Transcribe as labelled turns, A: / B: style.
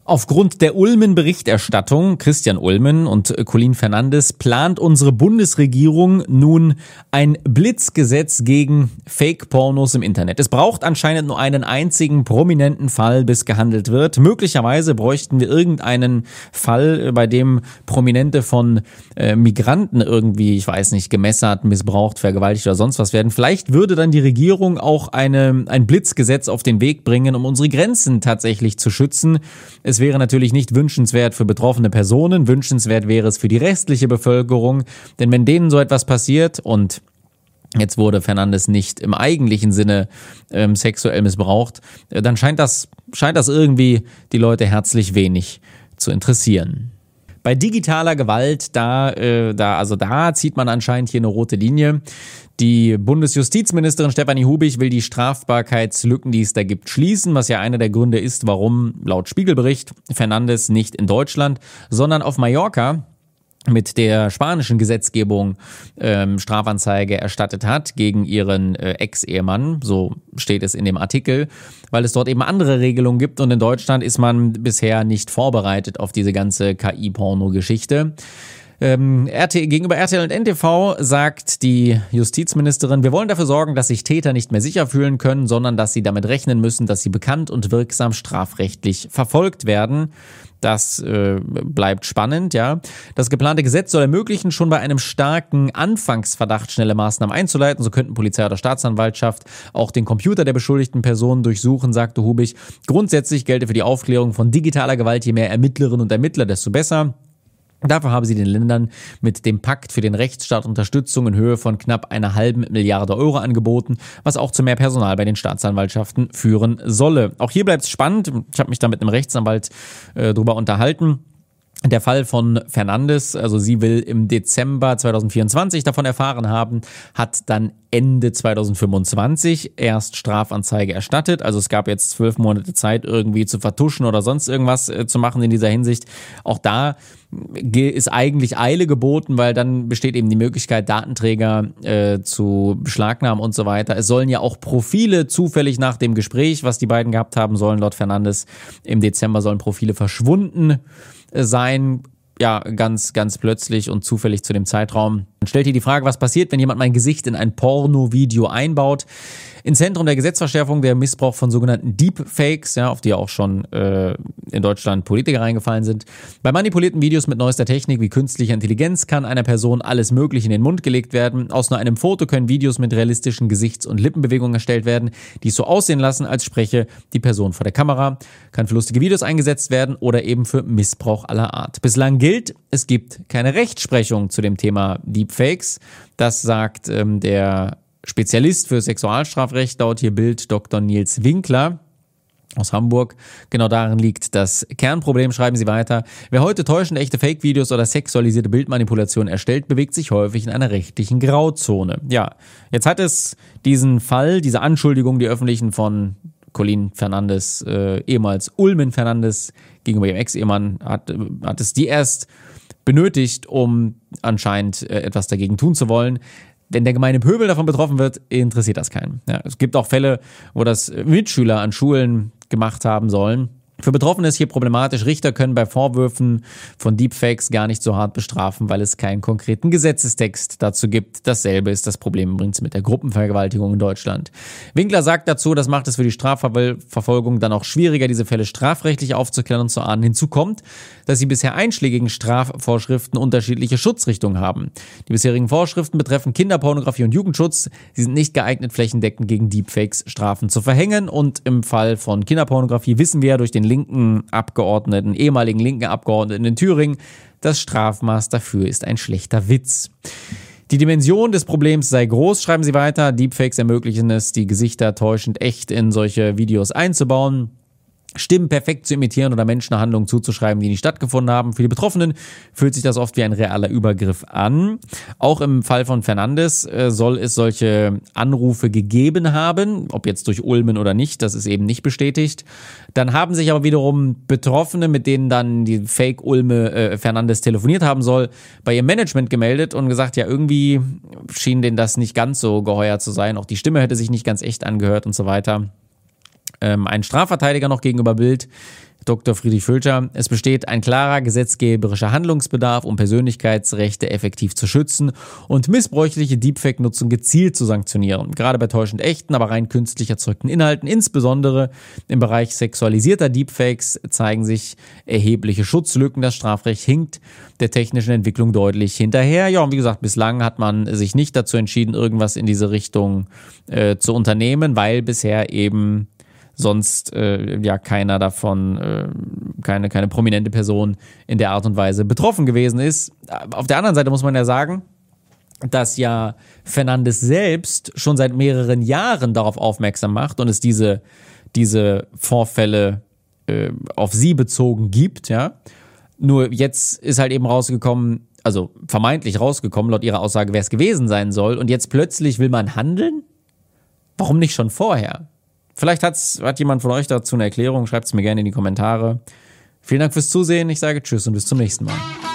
A: Aufgrund der Ulmen-Berichterstattung, Christian Ulmen und Colin Fernandes, plant unsere Bundesregierung nun ein Blitzgesetz gegen Fake-Pornos im Internet. Es braucht anscheinend nur einen einzigen prominenten Fall, bis gehandelt wird. Möglicherweise bräuchten wir irgendeinen Fall, bei dem Prominente von Migranten irgendwie, ich weiß nicht, gemessert, missbraucht, vergewaltigt oder sonst was werden. Vielleicht würde dann die Regierung auch ein Blitzgesetz auf den Weg bringen, um unsere Grenzen tatsächlich zu schützen. Es wäre natürlich nicht wünschenswert für betroffene Personen, wünschenswert wäre es für die restliche Bevölkerung, denn wenn denen so etwas passiert und jetzt wurde Fernandes nicht im eigentlichen Sinne sexuell missbraucht, dann scheint das irgendwie die Leute herzlich wenig zu interessieren. Bei digitaler Gewalt, da zieht man anscheinend hier eine rote Linie. Die Bundesjustizministerin Stefanie Hubich will die Strafbarkeitslücken, die es da gibt, schließen, was ja einer der Gründe ist, warum laut Spiegelbericht Fernandes nicht in Deutschland, sondern auf Mallorca mit der spanischen Gesetzgebung Strafanzeige erstattet hat gegen ihren Ex-Ehemann, so steht es in dem Artikel, weil es dort eben andere Regelungen gibt und in Deutschland ist man bisher nicht vorbereitet auf diese ganze KI-Porno-Geschichte. Gegenüber RTL und NTV sagt die Justizministerin, wir wollen dafür sorgen, dass sich Täter nicht mehr sicher fühlen können, sondern dass sie damit rechnen müssen, dass sie bekannt und wirksam strafrechtlich verfolgt werden. Das bleibt spannend, ja. Das geplante Gesetz soll ermöglichen, schon bei einem starken Anfangsverdacht schnelle Maßnahmen einzuleiten. So könnten Polizei oder Staatsanwaltschaft auch den Computer der beschuldigten Person durchsuchen, sagte Hubich. Grundsätzlich gelte für die Aufklärung von digitaler Gewalt, je mehr Ermittlerinnen und Ermittler, desto besser. Dafür habe sie den Ländern mit dem Pakt für den Rechtsstaat Unterstützung in Höhe von knapp 1,5 Milliarde Euro angeboten, was auch zu mehr Personal bei den Staatsanwaltschaften führen solle. Auch hier bleibt es spannend. Ich habe mich da mit einem Rechtsanwalt drüber unterhalten. Der Fall von Fernandes, also sie will im Dezember 2024 davon erfahren haben, hat dann Ende 2025 erst Strafanzeige erstattet. Also es gab jetzt 12 Monate Zeit, irgendwie zu vertuschen oder sonst irgendwas zu machen in dieser Hinsicht. Auch da ist eigentlich Eile geboten, weil dann besteht eben die Möglichkeit, Datenträger zu beschlagnahmen und so weiter. Es sollen ja auch Profile zufällig nach dem Gespräch, was die beiden gehabt haben sollen, laut Fernandes im Dezember sollen Profile verschwunden sein, ja, ganz plötzlich und zufällig zu dem Zeitraum. Dann stellt ihr die Frage, was passiert, wenn jemand mein Gesicht in ein Porno-Video einbaut? Ins Zentrum der Gesetzesverschärfung der Missbrauch von sogenannten Deepfakes, ja, auf die auch schon in Deutschland Politiker reingefallen sind. Bei manipulierten Videos mit neuester Technik wie künstlicher Intelligenz kann einer Person alles Mögliche in den Mund gelegt werden. Aus nur einem Foto können Videos mit realistischen Gesichts- und Lippenbewegungen erstellt werden, die es so aussehen lassen, als spreche die Person vor der Kamera. Kann für lustige Videos eingesetzt werden oder eben für Missbrauch aller Art. Bislang gilt, es gibt keine Rechtsprechung zu dem Thema Deepfakes. Das sagt der Spezialist für Sexualstrafrecht, laut hier Bild Dr. Nils Winkler aus Hamburg. Genau darin liegt das Kernproblem, schreiben sie weiter. Wer heute täuschende echte Fake-Videos oder sexualisierte Bildmanipulationen erstellt, bewegt sich häufig in einer rechtlichen Grauzone. Ja, jetzt hat es diesen Fall, diese Anschuldigung, die öffentlichen von Colin Fernandes, ehemals Ulmen Fernandes, gegenüber ihrem Ex-Ehemann, hat es die erst benötigt, um anscheinend etwas dagegen tun zu wollen. Denn der gemeine Pöbel davon betroffen wird, interessiert das keinen. Ja, es gibt auch Fälle, wo das Mitschüler an Schulen gemacht haben sollen. Für Betroffene ist hier problematisch. Richter können bei Vorwürfen von Deepfakes gar nicht so hart bestrafen, weil es keinen konkreten Gesetzestext dazu gibt. Dasselbe ist das Problem übrigens mit der Gruppenvergewaltigung in Deutschland. Winkler sagt dazu, das macht es für die Strafverfolgung dann auch schwieriger, diese Fälle strafrechtlich aufzuklären und zu ahnden. Hinzu kommt, dass die bisher einschlägigen Strafvorschriften unterschiedliche Schutzrichtungen haben. Die bisherigen Vorschriften betreffen Kinderpornografie und Jugendschutz. Sie sind nicht geeignet, flächendeckend gegen Deepfakes Strafen zu verhängen. Und im Fall von Kinderpornografie wissen wir ja durch den ehemaligen linken Abgeordneten in Thüringen, das Strafmaß dafür ist ein schlechter Witz. Die Dimension des Problems sei groß, schreiben sie weiter. Deepfakes ermöglichen es, die Gesichter täuschend echt in solche Videos einzubauen. Stimmen perfekt zu imitieren oder Menschen Handlungen zuzuschreiben, die nicht stattgefunden haben. Für die Betroffenen fühlt sich das oft wie ein realer Übergriff an. Auch im Fall von Fernandes soll es solche Anrufe gegeben haben, ob jetzt durch Ulmen oder nicht, das ist eben nicht bestätigt. Dann haben sich aber wiederum Betroffene, mit denen dann die Fake-Ulme Fernandes telefoniert haben soll, bei ihrem Management gemeldet und gesagt, ja, irgendwie schien denen das nicht ganz so geheuer zu sein. Auch die Stimme hätte sich nicht ganz echt angehört und so weiter. Ein Strafverteidiger noch gegenüber Bild, Dr. Friedrich Völscher: Es besteht ein klarer gesetzgeberischer Handlungsbedarf, um Persönlichkeitsrechte effektiv zu schützen und missbräuchliche Deepfake-Nutzung gezielt zu sanktionieren. Gerade bei täuschend echten, aber rein künstlich erzeugten Inhalten, insbesondere im Bereich sexualisierter Deepfakes, zeigen sich erhebliche Schutzlücken. Das Strafrecht hinkt der technischen Entwicklung deutlich hinterher. Ja, und wie gesagt, bislang hat man sich nicht dazu entschieden, irgendwas in diese Richtung zu unternehmen, weil bisher eben sonst keiner davon, keine prominente Person in der Art und Weise betroffen gewesen ist. Auf der anderen Seite muss man ja sagen, dass ja Fernandes selbst schon seit mehreren Jahren darauf aufmerksam macht und es diese Vorfälle auf sie bezogen gibt, ja. Nur jetzt ist halt eben rausgekommen, also vermeintlich rausgekommen, laut ihrer Aussage, wer es gewesen sein soll, und jetzt plötzlich will man handeln? Warum nicht schon vorher? Vielleicht hat jemand von euch dazu eine Erklärung, schreibt es mir gerne in die Kommentare. Vielen Dank fürs Zusehen, ich sage Tschüss und bis zum nächsten Mal.